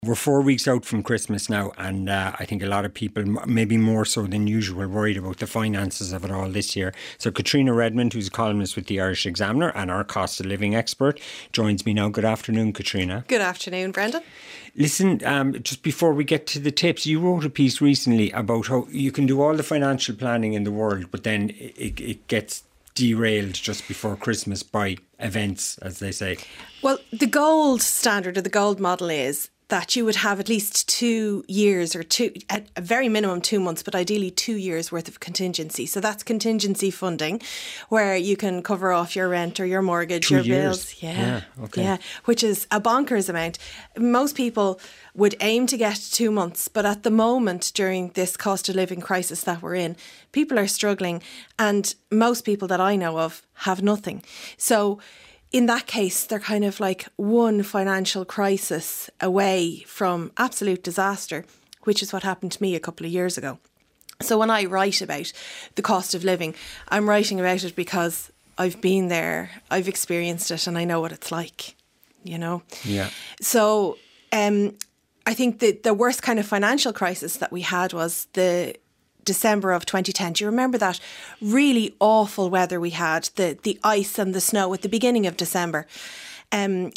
We're 4 weeks out from Christmas now, and I think a lot of people, maybe more so than usual, worried about the finances of it all this year. So Katrina Redmond, who's a columnist with the Irish Examiner and our cost of living expert, joins me now. Good afternoon, Katrina. Good afternoon, Brendan. Listen, just before we get to the tips, you wrote a piece recently about how you can do all the financial planning in the world, but then it gets derailed just before Christmas by events, as they say. Well, the gold standard or the gold model is that you would have at least 2 years or at a very minimum 2 months, but ideally 2 years worth of contingency. So that's contingency funding where you can cover off your rent or your mortgage, 2 your years. bills. Okay. Yeah, which is a bonkers amount. Most people would aim to get 2 months, but at the moment during this cost of living crisis that we're in, people are struggling, and most people that I know of have nothing. So in that case, they're kind of like one financial crisis away from absolute disaster, which is what happened to me a couple of years ago. So when I write about the cost of living, I'm writing about it because I've been there, I've experienced it, and I know what it's like, you know? Yeah. So I think the worst kind of financial crisis that we had was the December of 2010. Do you remember that really awful weather we had, the ice and the snow at the beginning of December? And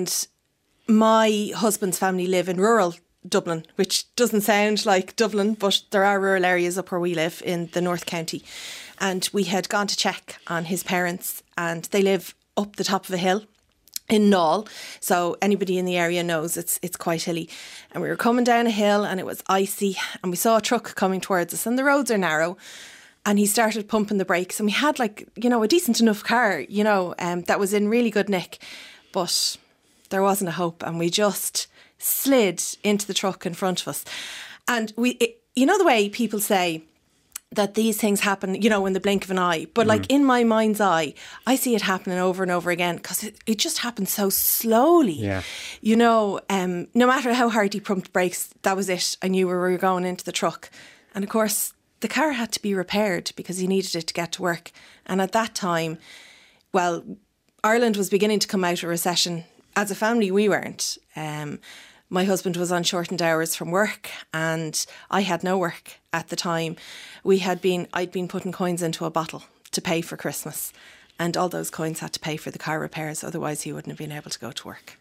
my husband's family live in rural Dublin, which doesn't sound like Dublin, but there are rural areas up where we live in the North County. And we had gone to check on his parents, and they live up the top of a hill in Knoll, so anybody in the area knows it's quite hilly. And we were coming down a hill and it was icy, and we saw a truck coming towards us, and the roads are narrow, and he started pumping the brakes, and we had a decent enough car, that was in really good nick, but there wasn't a hope, and we just slid into the truck in front of us. And the way people say that these things happen, in the blink of an eye. But in my mind's eye, I see it happening over and over again because it just happens so slowly. Yeah. No matter how hard he pumped brakes, that was it. I knew we were going into the truck. And of course, the car had to be repaired because he needed it to get to work. And at that time, well, Ireland was beginning to come out of recession. As a family, we weren't. My husband was on shortened hours from work, and I had no work at the time. I'd been putting coins into a bottle to pay for Christmas, and all those coins had to pay for the car repairs, otherwise he wouldn't have been able to go to work.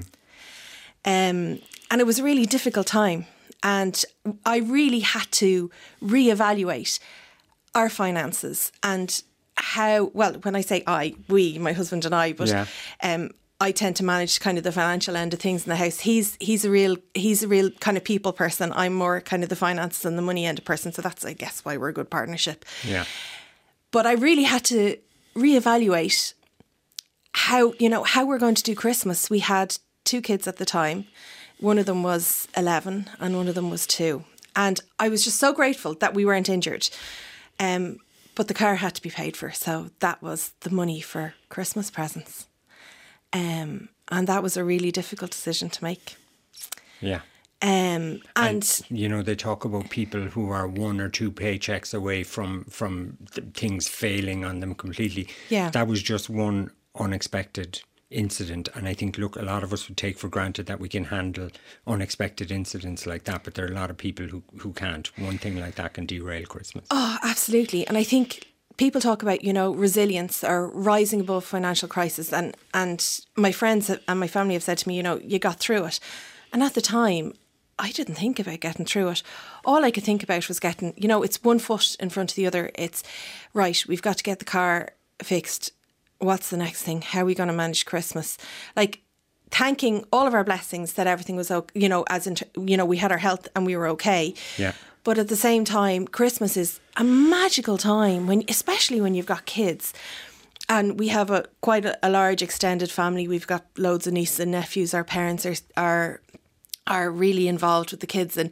And it was a really difficult time, and I really had to reevaluate our finances and how, well, when I say we, my husband and I, but I tend to manage kind of the financial end of things in the house. He's a real kind of people person. I'm more kind of the finances and the money end of person. So that's, I guess, why we're a good partnership. Yeah. But I really had to reevaluate how we're going to do Christmas. We had 2 kids at the time. One of them was 11 and one of them was 2. And I was just so grateful that we weren't injured. But the car had to be paid for. So that was the money for Christmas presents. And that was a really difficult decision to make. Yeah. And they talk about people who are 1 or 2 paychecks away from things failing on them completely. Yeah. That was just one unexpected incident. And I think, look, a lot of us would take for granted that we can handle unexpected incidents like that. But there are a lot of people who can't. One thing like that can derail Christmas. Oh, absolutely. And I think people talk about, resilience or rising above financial crisis. And my friends and my family have said to me, you got through it. And at the time, I didn't think about getting through it. All I could think about was getting, it's one foot in front of the other. It's, right, we've got to get the car fixed. What's the next thing? How are we going to manage Christmas? Thanking all of our blessings that everything was okay, we had our health and we were okay. Yeah. But at the same time, Christmas is a magical time, especially when you've got kids. And we have quite a large extended family. We've got loads of nieces and nephews. Our parents are really involved with the kids. And,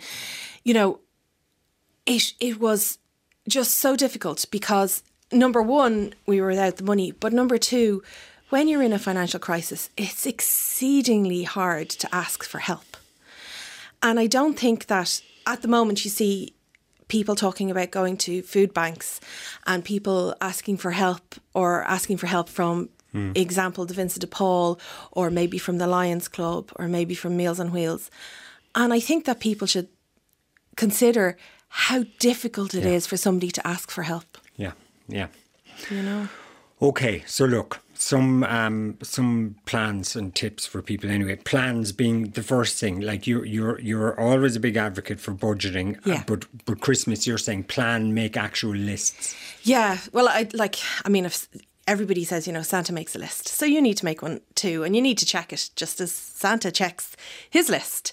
it was just so difficult because, number one, we were without the money. But number two, when you're in a financial crisis, it's exceedingly hard to ask for help. And I don't think that at the moment you see people talking about going to food banks and people asking for help from, example, the Vincent de Paul, or maybe from the Lions Club, or maybe from Meals on Wheels. And I think that people should consider how difficult it is for somebody to ask for help. Yeah, yeah. You know? Okay, so look, some plans and tips for people anyway. Plans being the first thing. Like you're always a big advocate for budgeting, but Christmas you're saying plan, make actual lists. Yeah, well, if everybody says, Santa makes a list, so you need to make one too, and you need to check it just as Santa checks his list.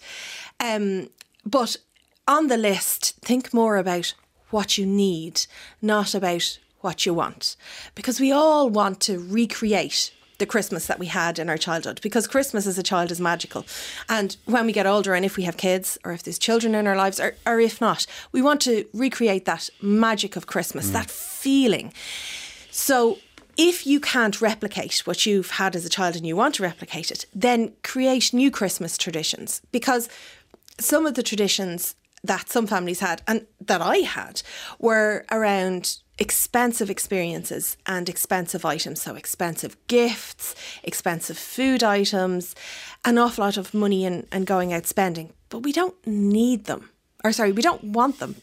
But on the list, think more about what you need, not about what you want, because we all want to recreate the Christmas that we had in our childhood, because Christmas as a child is magical. And when we get older, and if we have kids or if there's children in our lives, or if not, we want to recreate that magic of Christmas, that feeling. So if you can't replicate what you've had as a child and you want to replicate it, then create new Christmas traditions, because some of the traditions that some families had and that I had were around expensive experiences and expensive items. So expensive gifts, expensive food items, an awful lot of money and going out spending. But we don't need them. We don't want them.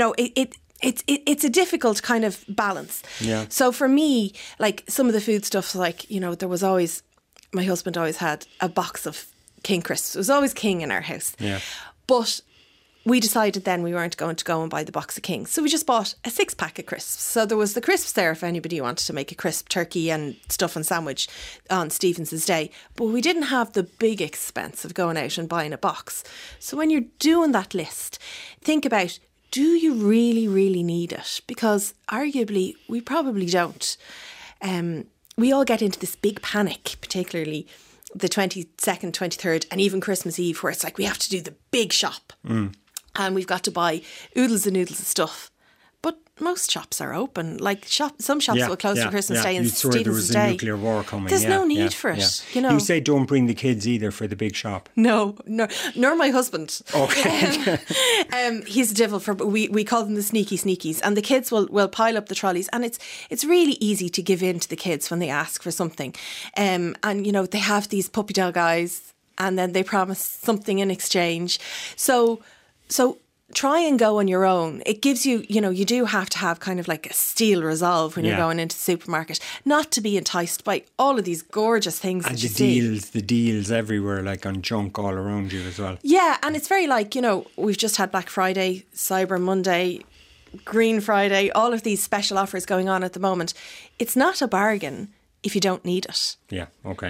It's a difficult kind of balance. Yeah. So for me, like some of the food stuff, there was always, my husband always had a box of King crisps. It was always King in our house. Yeah. But we decided then we weren't going to go and buy the box of Kings. So we just bought a 6-pack of crisps. So there was the crisps there if anybody wanted to make a crisp turkey and stuff and sandwich on Stephen's Day. But we didn't have the big expense of going out and buying a box. So when you're doing that list, think about, do you really, really need it? Because arguably, we probably don't. We all get into this big panic, particularly the 22nd, 23rd, and even Christmas Eve, where it's like we have to do the big shop. And we've got to buy oodles and noodles of stuff. But most shops are open. Like some shops will close for Christmas Day and Stephen's Day. There was a nuclear war coming. There's no need for it. You say don't bring the kids either for the big shop. No, nor my husband. Okay. He's a devil for. We call them the sneaky sneakies, and the kids will pile up the trolleys, and it's really easy to give in to the kids when they ask for something, and they have these puppy dog eyes, and then they promise something in exchange. So try and go on your own. It gives you, you do have to have kind of like a steel resolve when you're going into the supermarket, not to be enticed by all of these gorgeous things and that you see. The deals everywhere, like on junk all around you as well. Yeah, and it's very like, we've just had Black Friday, Cyber Monday, Green Friday, all of these special offers going on at the moment. It's not a bargain if you don't need it. Yeah, okay.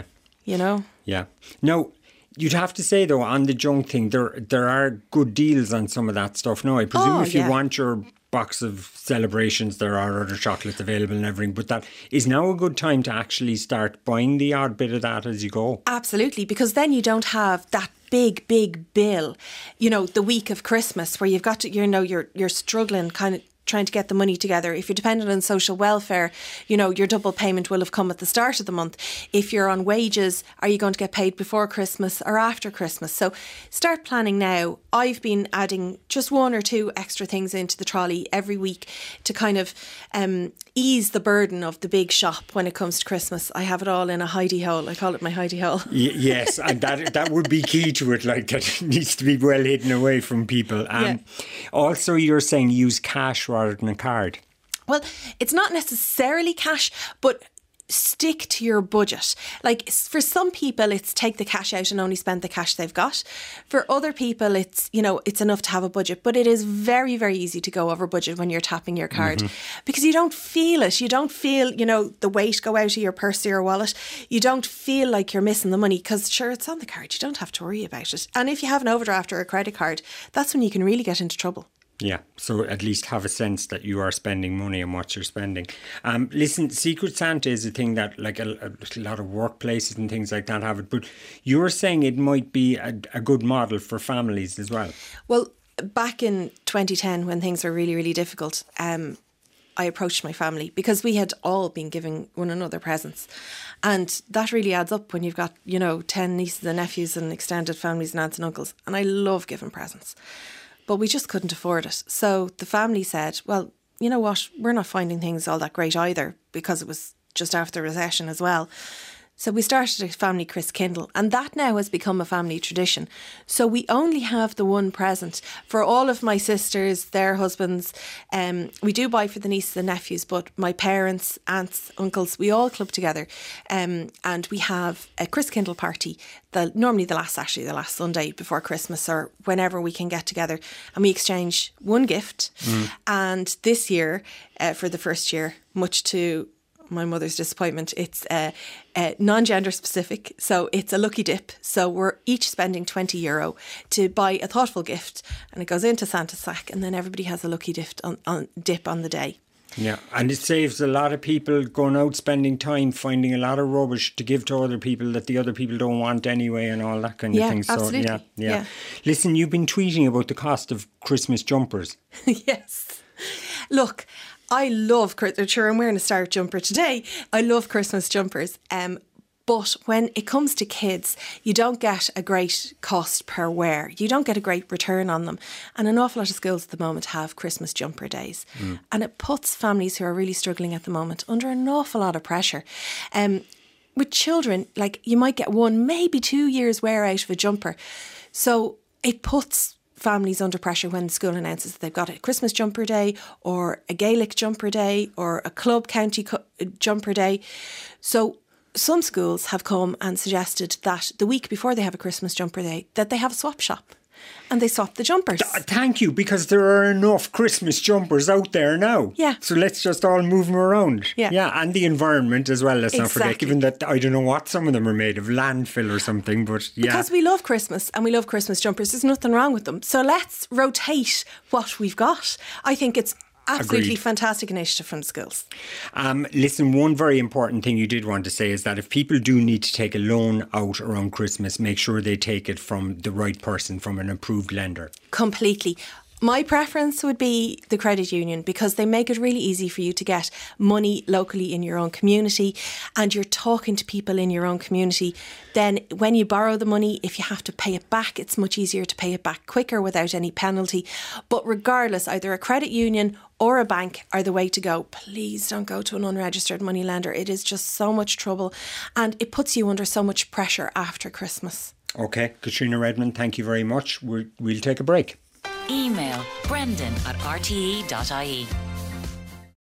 Yeah. No. You'd have to say, though, on the junk thing, there are good deals on some of that stuff. No, I presume if you want your box of celebrations, there are other chocolates available and everything. But that is now a good time to actually start buying the odd bit of that as you go. Absolutely, because then you don't have that big bill, the week of Christmas where you've got to, you're struggling kind of trying to get the money together. If you're dependent on social welfare, your double payment will have come at the start of the month. If you're on wages, are you going to get paid before Christmas or after Christmas? So start planning now. I've been adding just 1 or 2 extra things into the trolley every week to kind of ease the burden of the big shop when it comes to Christmas. I have it all in a hidey hole. I call it my hidey hole. Yes, and that would be key to it, like that it needs to be well hidden away from people. Also, you're saying use cash rather than a card. Well, it's not necessarily cash, but stick to your budget. Like for some people, it's take the cash out and only spend the cash they've got. For other people, it's enough to have a budget, but it is very, very easy to go over budget when you're tapping your card because you don't feel it. You don't feel, the weight go out of your purse or your wallet. You don't feel like you're missing the money because sure, it's on the card. You don't have to worry about it. And if you have an overdraft or a credit card, that's when you can really get into trouble. Yeah, so at least have a sense that you are spending money and what you're spending. Listen, Secret Santa is a thing that like a lot of workplaces and things like that have it, but you're saying it might be a good model for families as well. Well, back in 2010 when things were really, really difficult, I approached my family because we had all been giving one another presents. And that really adds up when you've got, 10 nieces and nephews and extended families and aunts and uncles. And I love giving presents. But we just couldn't afford it. So the family said, well, you know what? We're not finding things all that great either because it was just after the recession as well. So we started a family Christkindle, and that now has become a family tradition. So we only have the one present for all of my sisters, their husbands. We do buy for the nieces and nephews, but my parents, aunts, uncles, we all club together, and we have a Christkindle party. Normally the last Saturday, the last Sunday before Christmas, or whenever we can get together, and we exchange one gift. And this year, for the first year, much to my mother's disappointment, it's non-gender specific, so it's a lucky dip. So we're each spending €20 to buy a thoughtful gift, and it goes into Santa's sack, and then everybody has a lucky dip on the day. Yeah, and it saves a lot of people going out spending time finding a lot of rubbish to give to other people that the other people don't want anyway, and all that kind of thing. So absolutely. Yeah. Listen, you've been tweeting about the cost of Christmas jumpers. Yes. Look, I love, sure, I'm wearing a Star jumper today. I love Christmas jumpers. But when it comes to kids, you don't get a great cost per wear. You don't get a great return on them. And an awful lot of schools at the moment have Christmas jumper days. And it puts families who are really struggling at the moment under an awful lot of pressure. With children, like, you might get 1, maybe 2 years wear out of a jumper. So it puts families under pressure when the school announces that they've got a Christmas jumper day, or a Gaelic jumper day, or a club county jumper day. So some schools have come and suggested that the week before they have a Christmas jumper day, that they have a swap shop and they swap the jumpers. Thank you, because there are enough Christmas jumpers out there now. Yeah. So let's just all move them around. Yeah. And the environment as well, let's not forget, Exactly. given that I don't know what some of them are made of, landfill or something, but yeah. Because we love Christmas and we love Christmas jumpers. There's nothing wrong with them. So let's rotate what we've got. I think it's absolutely Agreed. fantastic initiative from the schools. Listen, one very important thing you did want to say is that if people do need to take a loan out around Christmas, make sure they take it from the right person, from an approved lender. Completely. My preference would be the credit union, because they make it really easy for you to get money locally in your own community, and you're talking to people in your own community. Then when you borrow the money, if you have to pay it back, it's much easier to pay it back quicker without any penalty. But regardless, either a credit union or a bank are the way to go. Please don't go to an unregistered money lender. It is just so much trouble, and it puts you under so much pressure after Christmas. Okay, Katrina Redmond, thank you very much. We'll take a break. Email brendan@rte.ie.